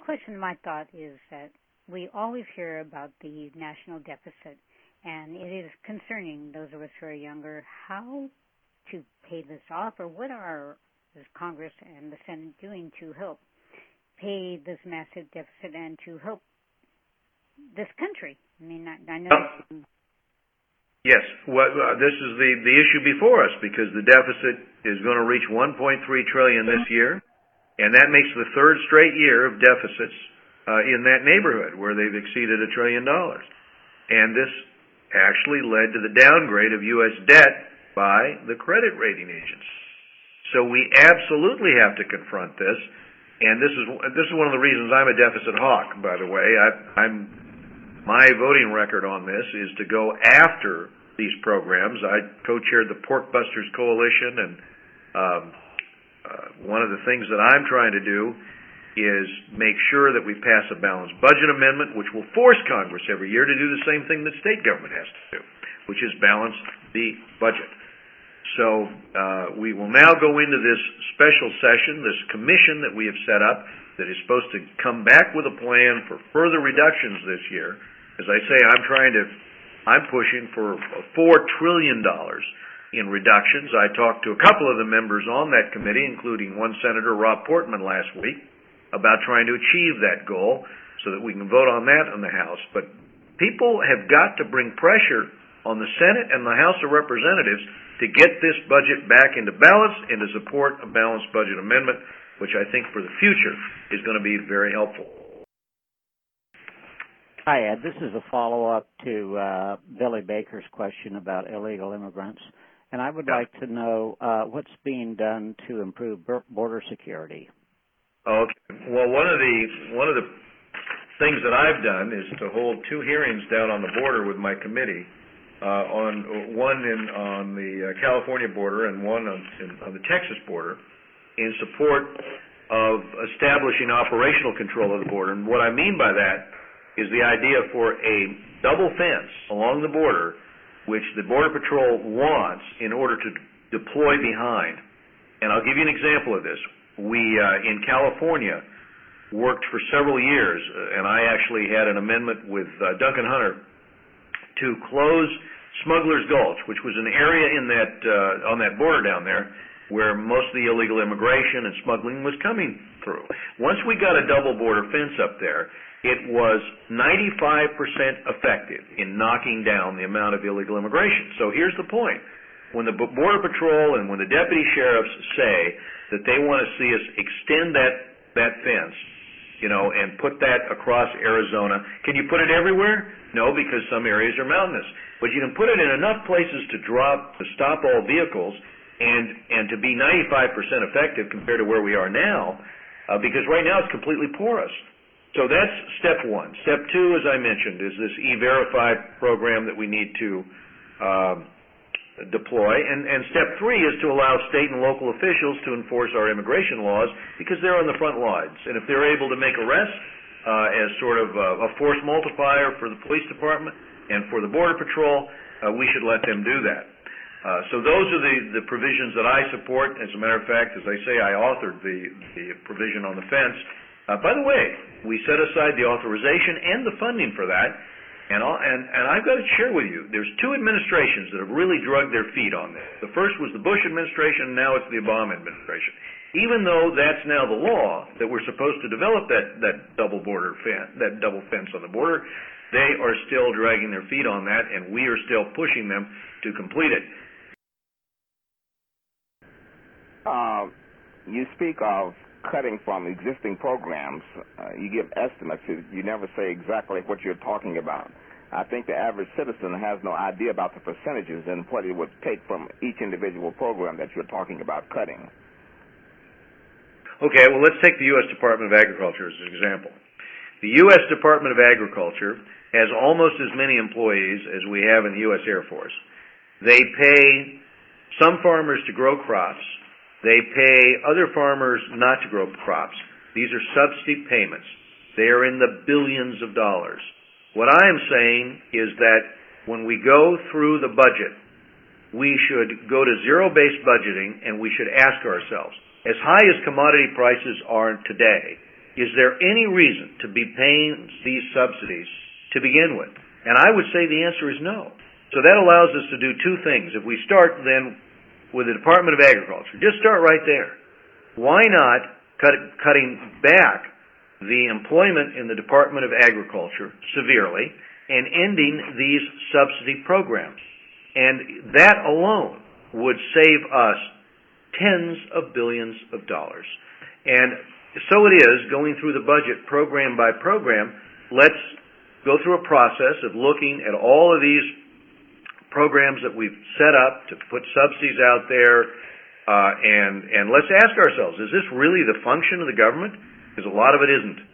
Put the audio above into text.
question, my thought is that we always hear about the national deficit, and it is concerning those of us who are younger how to pay this off, or what are the Congress and the Senate doing to help pay this massive deficit and to help this country. I mean, I know. Yes, this is the issue before us, because the deficit is going to reach $1.3 trillion this year, and that makes the third straight year of deficits in that neighborhood where they've exceeded $1 trillion. And this actually led to the downgrade of U.S. debt by the credit rating agents. So we absolutely have to confront this, and this is one of the reasons I'm a deficit hawk, by the way. My voting record on this is to go after these programs. I co-chaired the Pork Busters Coalition, and one of the things that I'm trying to do is make sure that we pass a balanced budget amendment, which will force Congress every year to do the same thing that state government has to do, which is balance the budget. So we will now go into this special session, this commission that we have set up that is supposed to come back with a plan for further reductions this year. As I say, I'm pushing for $4 trillion in reductions. I talked to a couple of the members on that committee, including one Senator, Rob Portman, last week, about trying to achieve that goal so that we can vote on that in the House. But people have got to bring pressure on the Senate and the House of Representatives to get this budget back into balance and to support a balanced budget amendment, which I think for the future is going to be very helpful. Hi, Ed. This is a follow-up to Billy Baker's question about illegal immigrants, and I would like to know what's being done to improve border security. Okay. Well, one of the things that I've done is to hold two hearings down on the border with my committee, on the California border and one on the Texas border, in support of establishing operational control of the border. And what I mean by that is the idea for a double fence along the border, which the Border Patrol wants in order to deploy behind. And I'll give you an example of this. We, in California, worked for several years, and I actually had an amendment with Duncan Hunter to close Smuggler's Gulch, which was an area in on that border down there where most of the illegal immigration and smuggling was coming through. Once we got a double border fence up there, it was 95% effective in knocking down the amount of illegal immigration. So here's the point. When the Border Patrol and when the deputy sheriffs say that they want to see us extend that fence, and put that across Arizona, can you put it everywhere? No, because some areas are mountainous. But you can put it in enough places to stop all vehicles and to be 95% effective compared to where we are now, because right now it's completely porous. So that's step one. Step two, as I mentioned, is this E-Verify program that we need to deploy. And step three is to allow state and local officials to enforce our immigration laws because they're on the front lines. And if they're able to make arrests as sort of a force multiplier for the police department and for the Border Patrol, we should let them do that. So those are the provisions that I support. As a matter of fact, as I say, I authored the provision on the fence. By the way, we set aside the authorization and the funding for that, and I've got to share with you, there's two administrations that have really dragged their feet on this. The first was the Bush administration, and now it's the Obama administration. Even though that's now the law that we're supposed to develop that double fence on the border, they are still dragging their feet on that, and we are still pushing them to complete it. You speak of cutting from existing programs. You give estimates. You never say exactly what you're talking about. I think the average citizen has no idea about the percentages and what it would take from each individual program that you're talking about cutting. Okay, well, let's take the U.S. Department of Agriculture as an example. The U.S. Department of Agriculture has almost as many employees as we have in the U.S. Air Force. They pay some farmers to grow crops. They pay other farmers not to grow crops. These are subsidy payments. They are in the billions of dollars. What I am saying is that when we go through the budget, we should go to zero-based budgeting and we should ask ourselves, as high as commodity prices are today, is there any reason to be paying these subsidies to begin with? And I would say the answer is no. So that allows us to do two things. If we start then with the Department of Agriculture, just start right there. Why not cutting back the employment in the Department of Agriculture severely and ending these subsidy programs? And that alone would save us tens of billions of dollars. And so it is, going through the budget program by program, let's go through a process of looking at all of these programs that we've set up to put subsidies out there, and let's ask ourselves, is this really the function of the government? Because a lot of it isn't.